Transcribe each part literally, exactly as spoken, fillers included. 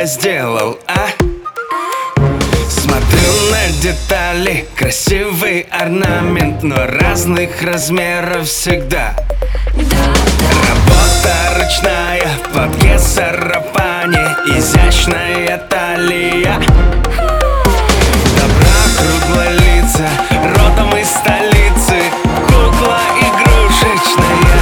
я сделал, а? Смотрю на детали, красивый орнамент, но разных размеров всегда. Работа ручная, платке сарафане, изящная талия. Добра круглые лица, родом из столицы, кукла игрушечная.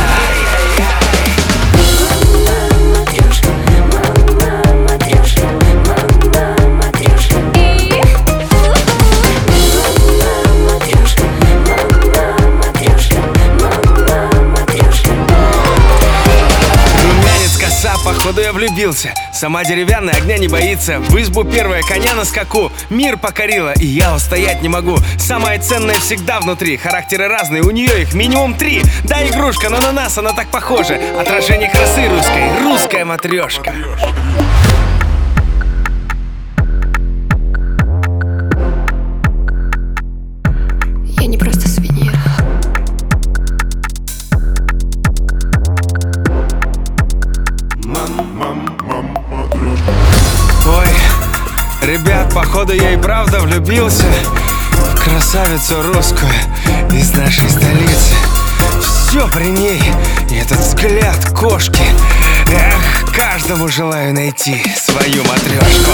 Походу я влюбился. Сама деревянная, огня не боится. В избу первая, коня на скаку. Мир покорила, и я устоять не могу. Самое ценное всегда внутри. Характеры разные, у нее их минимум три. Да, игрушка, но на нас она так похожа. Отражение красы русской, русская матрешка. Я не просто сувенир. Ой, ребят, походу я и правда влюбился в красавицу русскую из нашей столицы. Все при ней, и этот взгляд кошки. Эх, каждому желаю найти свою матрешку.